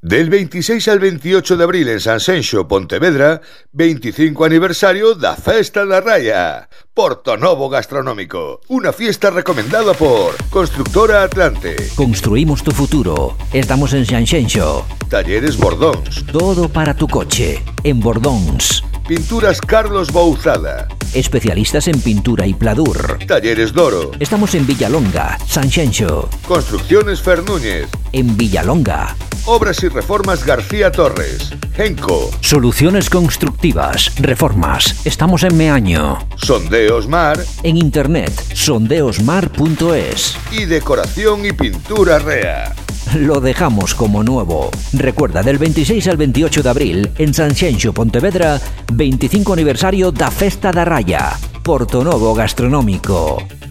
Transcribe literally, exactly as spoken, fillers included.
Del veintiséis al veintiocho de abril en Sanxenxo, Pontevedra, veinticinco aniversario da Festa da Raya. Portonovo Gastronómico, una fiesta recomendada por Constructora Atlante. Construimos tu futuro. Estamos en Sanxenxo. Talleres Bordóns. Todo para tu coche, en Bordóns. Pinturas Carlos Bouzada. Especialistas en pintura y pladur. Talleres Doro. Estamos en Villalonga, Sanxenxo. Construcciones Fernúñez. En Villalonga. Obras y Reformas García Torres. Genco. Soluciones constructivas, reformas. Estamos en Meaño. Sondeos Mar. En internet, sondeosmar punto es. Y Decoración y Pintura Rea. Lo dejamos como nuevo. Recuerda, del veintiséis al veintiocho de abril, en Sanxenxo, Pontevedra, veinticinco aniversario da Festa da Raya. Portonovo Gastronómico.